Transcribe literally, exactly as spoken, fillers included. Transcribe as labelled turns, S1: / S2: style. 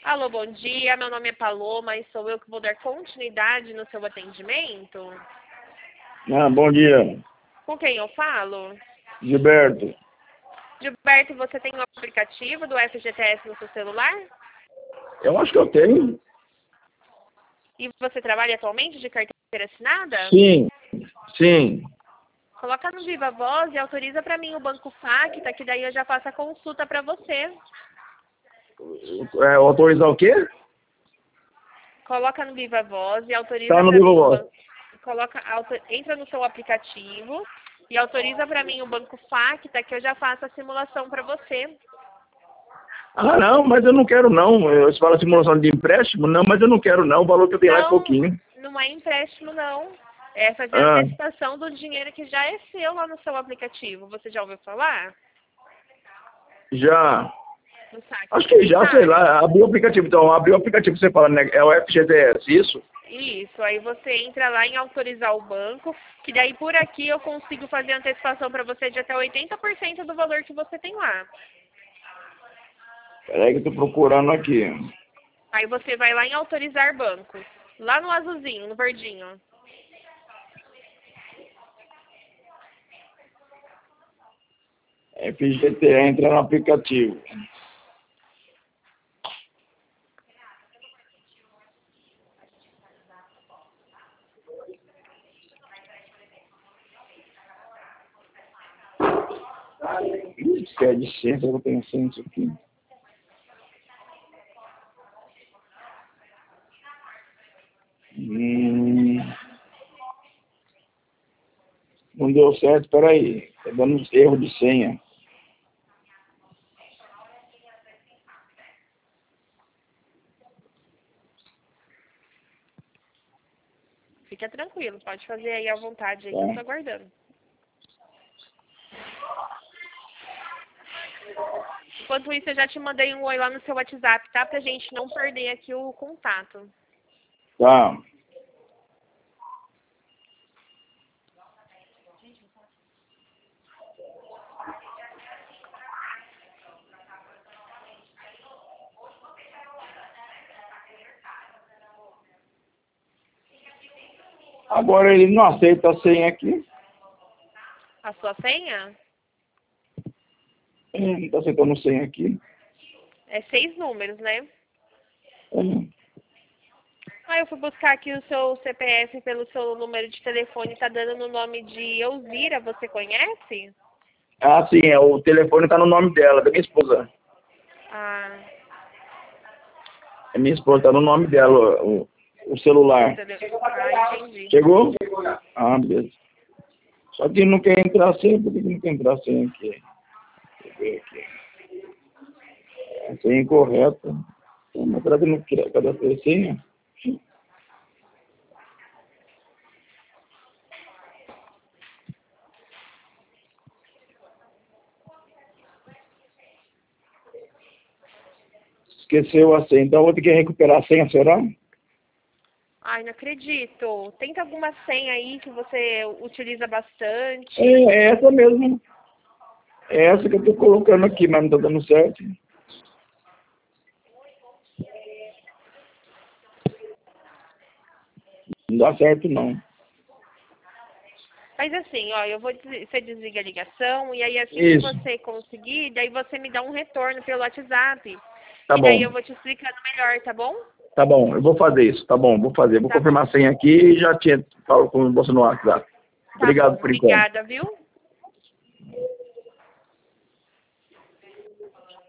S1: Alô, bom dia. Meu nome é Paloma e sou eu que vou dar continuidade no seu atendimento.
S2: Ah, bom dia.
S1: Com quem eu falo?
S2: Gilberto.
S1: Gilberto, você tem o aplicativo do F G T S no seu celular?
S2: Eu acho que eu tenho.
S1: E você trabalha atualmente de carteira assinada?
S2: Sim, sim.
S1: Coloca no Viva Voz e autoriza para mim o Banco Facta, que daí eu já faço a consulta para você.
S2: É, autorizar o quê?
S1: Coloca no Viva Voz e autoriza
S2: Tá no
S1: para
S2: Viva
S1: mim o
S2: Voz.
S1: banco. Coloca, auto, entra no seu aplicativo e autoriza para mim o Banco Facta, que eu já faço a simulação para você.
S2: Ah, não, mas eu não quero não. Você fala simulação de empréstimo? Não, mas eu não quero não. O valor que eu tenho lá é
S1: Não,
S2: pouquinho.
S1: não é empréstimo, não. É fazer a
S2: Ah,
S1: antecipação do dinheiro que já é seu lá no seu aplicativo. Você já ouviu falar?
S2: já.
S1: No saque
S2: Acho que já, sei
S1: bancário?
S2: lá. Abriu o aplicativo. Então, abriu o aplicativo, você fala, né? É o F G T S, isso?
S1: Isso, aí você entra lá em autorizar o banco, que daí por aqui eu consigo fazer a antecipação para você de até oitenta por cento do valor que você tem lá.
S2: Peraí que eu tô procurando aqui.
S1: Aí você vai lá em autorizar banco, lá no azulzinho, no verdinho.
S2: F G T S, entra no aplicativo. Ih, que é de ciência, eu vou pensar nisso aqui. Hum, não deu certo, peraí. Tá dando erro de senha.
S1: Fica tranquilo, pode fazer aí à vontade aí que eu tô
S2: Tá?
S1: aguardando. Enquanto isso, eu já te mandei um oi lá no seu WhatsApp, tá? Pra gente não perder aqui o contato.
S2: Tá. Agora ele não aceita a senha aqui.
S1: A sua senha
S2: É, não está aceitando senha aqui.
S1: é seis números, né?
S2: É.
S1: Ah, eu fui buscar aqui o seu C P F pelo seu número de telefone, tá dando no nome de Elzira, você conhece?
S2: Ah, sim, é, o telefone está no nome dela, da minha esposa.
S1: Ah,
S2: É minha esposa, está no nome dela, o, o
S1: seu
S2: celular.
S1: telefone. Ah, entendi.
S2: Chegou? Ah, beleza. Só que não quer entrar senha, por que que não quer entrar senha aqui? Deixa eu ver aqui. A senha incorreta. Mas será que não quer cadastrar a senha? Esqueceu a senha. Então eu vou ter que recuperar a senha, será?
S1: Ai, não acredito. Tenta alguma senha aí que você utiliza bastante.
S2: É, é essa mesmo. É essa que eu tô colocando aqui, mas não tá dando certo. Não dá certo, não.
S1: Mas assim, ó, eu vou des- você desliga a ligação e aí assim que
S2: Isso.
S1: você conseguir, daí você me dá um retorno pelo WhatsApp.
S2: Tá
S1: E daí
S2: bom.
S1: eu vou te explicando melhor, tá bom?
S2: Tá bom, eu vou fazer isso. Tá bom, vou fazer. Vou
S1: Tá bom.
S2: confirmar a senha aqui e já te falo com você no WhatsApp.
S1: Tá
S2: Obrigado
S1: bom.
S2: por enquanto.
S1: Obrigada, viu?